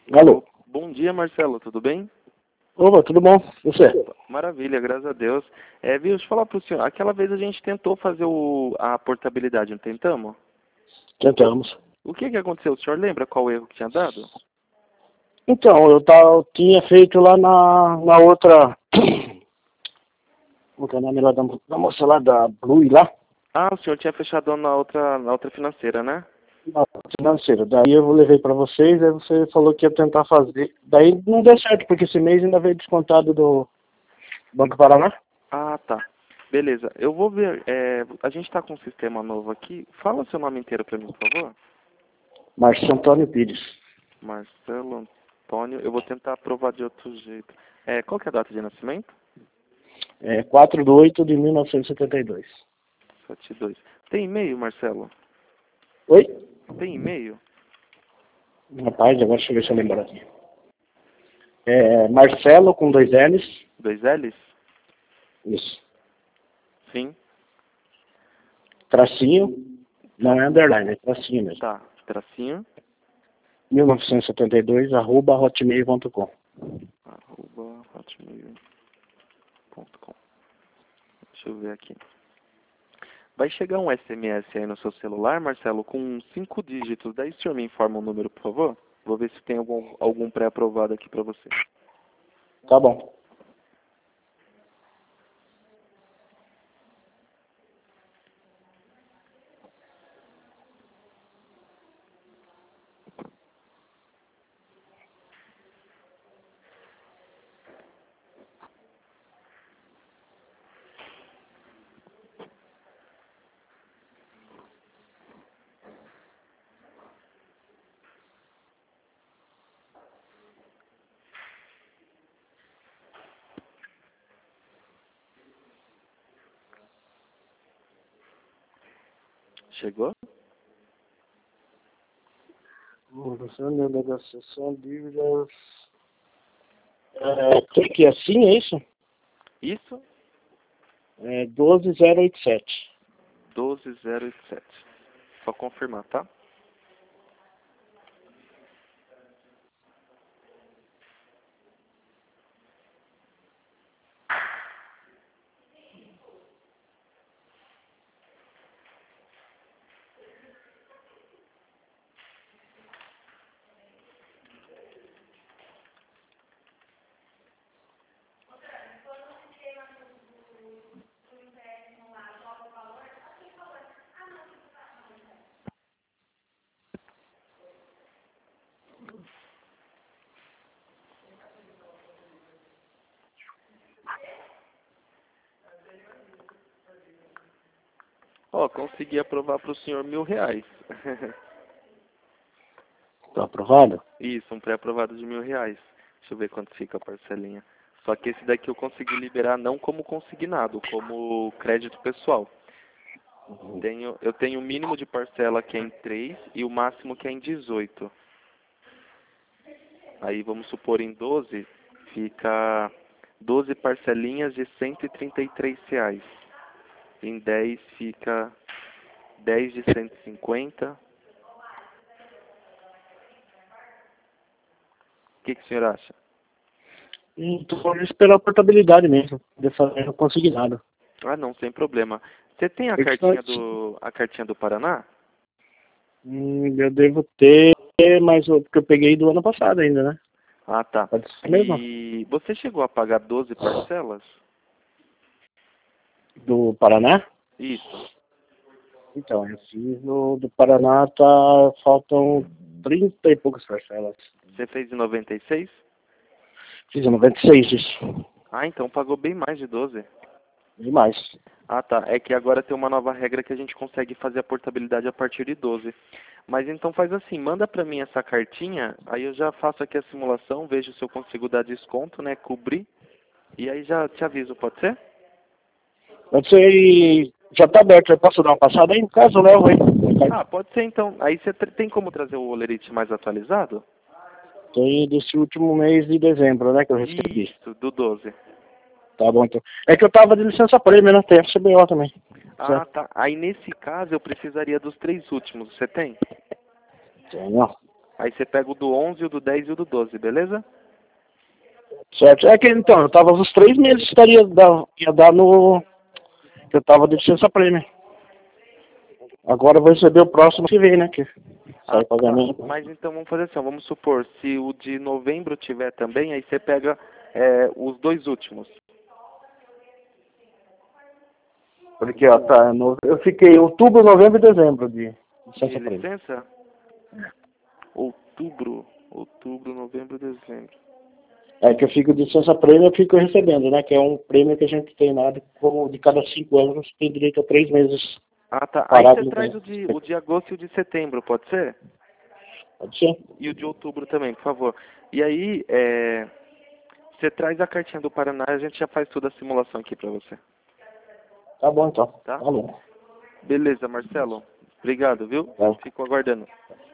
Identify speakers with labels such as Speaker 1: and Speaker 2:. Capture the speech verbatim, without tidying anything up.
Speaker 1: Alô?
Speaker 2: Bom dia, Marcelo, tudo bem?
Speaker 1: Opa, tudo bom? E você?
Speaker 2: Opa, maravilha, graças a Deus. É, viu, deixa eu falar pro senhor, aquela vez a gente tentou fazer o, a portabilidade, não tentamos?
Speaker 1: Tentamos.
Speaker 2: O que que aconteceu? O senhor lembra qual erro que tinha dado?
Speaker 1: Então, eu, tava, eu tinha feito lá na, na outra... Como que é o nome lá da, da moça lá, da Blue lá?
Speaker 2: Ah, o senhor tinha fechado na outra, na outra financeira, né?
Speaker 1: Na financeira. Daí eu levei pra vocês, aí você falou que ia tentar fazer. Daí não deu certo, porque esse mês ainda veio descontado do Banco Paraná.
Speaker 2: Ah, tá. Beleza, eu vou ver, é, a gente tá com um sistema novo aqui. Fala o seu nome inteiro pra mim, por favor.
Speaker 1: Márcio Antônio Pires.
Speaker 2: Marcelo Antônio, eu vou tentar aprovar de outro jeito. É, qual que é a data de nascimento?
Speaker 1: É quatro de oito de mil novecentos e setenta e dois.
Speaker 2: setenta e dois. Tem e-mail, Marcelo?
Speaker 1: Oi?
Speaker 2: Tem e-mail?
Speaker 1: Rapaz, agora deixa eu ver se eu lembro aqui. É Marcelo com dois L's.
Speaker 2: Dois L's?
Speaker 1: Isso.
Speaker 2: Sim.
Speaker 1: Tracinho. Não é underline, é tracinho mesmo.
Speaker 2: Tá, tracinho.
Speaker 1: mil novecentos e setenta e dois, arroba hotmail ponto com.
Speaker 2: Arroba hotmail ponto com. Deixa eu ver aqui. Vai chegar um S M S aí no seu celular, Marcelo, com cinco dígitos. Daí o senhor me informa o número, por favor? Vou ver se tem algum, algum pré-aprovado aqui pra você.
Speaker 1: Tá bom.
Speaker 2: Chegou?
Speaker 1: Você negociação, dívidas. É, clique assim, é isso?
Speaker 2: Isso?
Speaker 1: É doze mil e oitenta e sete.
Speaker 2: doze mil e oitenta e sete. Só confirmar, tá? Ó, consegui aprovar pro senhor mil reais.
Speaker 1: Tá aprovado?
Speaker 2: Isso, um pré-aprovado de mil reais. Deixa eu ver quanto fica a parcelinha. Só que esse daqui eu consegui liberar não como consignado, como crédito pessoal. Tenho, eu tenho o mínimo de parcela que é em três e o máximo que é em dezoito. Aí vamos supor em doze, fica doze parcelinhas de cento e trinta e três reais. Em dez fica dez de cento e cinquenta. O que, que o senhor acha?
Speaker 1: Então, vou esperar a portabilidade mesmo. Dessa vez eu consegui nada.
Speaker 2: Ah, não, sem problema. Você tem a
Speaker 1: É que
Speaker 2: cartinha
Speaker 1: só-
Speaker 2: do a cartinha do Paraná?
Speaker 1: Hum, eu devo ter, mas o que eu peguei do ano passado ainda, né?
Speaker 2: Ah, tá.
Speaker 1: Pode ser mesmo?
Speaker 2: E você chegou a pagar doze parcelas?
Speaker 1: Do Paraná?
Speaker 2: Isso.
Speaker 1: Então, eu fiz no do Paraná, tá, faltam trinta e poucas parcelas.
Speaker 2: Você fez em noventa e seis?
Speaker 1: Fiz em noventa e seis isso.
Speaker 2: Ah, então pagou bem mais de doze.
Speaker 1: Demais.
Speaker 2: Ah, tá. É que agora tem uma nova regra que a gente consegue fazer a portabilidade a partir de doze. Mas então faz assim, manda pra mim essa cartinha, aí eu já faço aqui a simulação, vejo se eu consigo dar desconto, né, cobrir, e aí já te aviso, pode ser?
Speaker 1: Pode ser, já tá aberto, eu posso dar uma passada aí? No caso, eu levo aí.
Speaker 2: Ah, pode ser então. Aí você tr- tem como trazer o olerite mais atualizado?
Speaker 1: Tem desse último mês de dezembro, né, que eu recebi.
Speaker 2: Isso, do doze.
Speaker 1: Tá bom, então. É que eu tava de licença prêmio, né, tem F C B O também.
Speaker 2: Ah,
Speaker 1: Certo?
Speaker 2: tá. Aí nesse caso eu precisaria dos três últimos. Você tem?
Speaker 1: Tenho.
Speaker 2: Aí você pega o do onze, o do dez e o do doze, beleza?
Speaker 1: Certo. É que então, eu tava os três meses que estaria dar, ia dar no. Que eu tava de licença prêmio. Agora eu vou receber o próximo que vem, né? Que sai
Speaker 2: Ah,
Speaker 1: pagamento.
Speaker 2: tá. Mas então vamos fazer assim, ó, vamos supor, se o de novembro tiver também, aí você pega é, os dois últimos.
Speaker 1: Porque, ó, tá, no, eu fiquei outubro, novembro e dezembro de licença
Speaker 2: De
Speaker 1: prêmio.
Speaker 2: licença? Outubro, outubro, novembro, dezembro.
Speaker 1: É que eu fico de licença prêmio, eu fico recebendo, né? Que é um prêmio que a gente tem lá, de, como de cada cinco anos, você tem direito a três meses
Speaker 2: Ah, tá. Aí
Speaker 1: parado
Speaker 2: você
Speaker 1: no
Speaker 2: traz
Speaker 1: tempo.
Speaker 2: o de, o de agosto e o de setembro, pode ser?
Speaker 1: Pode ser?
Speaker 2: E o de outubro também, por favor. E aí, é, você traz a cartinha do Paraná e a gente já faz toda a simulação aqui pra você.
Speaker 1: Tá bom, então.
Speaker 2: Tá?
Speaker 1: Falou.
Speaker 2: Beleza, Marcelo. Obrigado, viu?
Speaker 1: Tá.
Speaker 2: Fico aguardando.